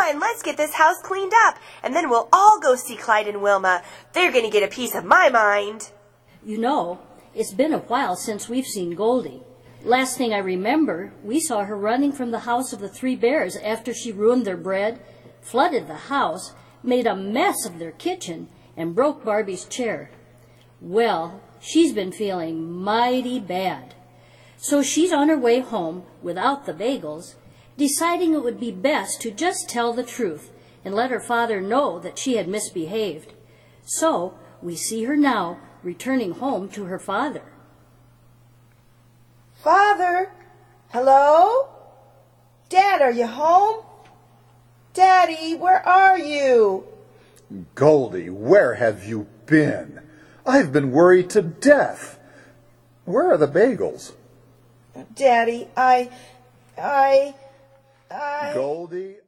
on, let's get this house cleaned up, and then we'll all go see Clyde and Wilma. They're going to get a piece of my mind. You know, it's been a while since we've seen Goldie. Last thing I remember, we saw her running from the house of the three bears after she ruined their bread, flooded the house, made a mess of their kitchen, and broke Barbie's chair. Well, she's been feeling mighty bad. So she's on her way home without the bagels, deciding it would be best to just tell the truth and let her father know that she had misbehaved. So we see her now returning home to her father. Father? Hello? Dad, are you home? Daddy, where are you? Goldie, where have you been? I've been worried to death. Where are the bagels? Daddy, I... Goldie...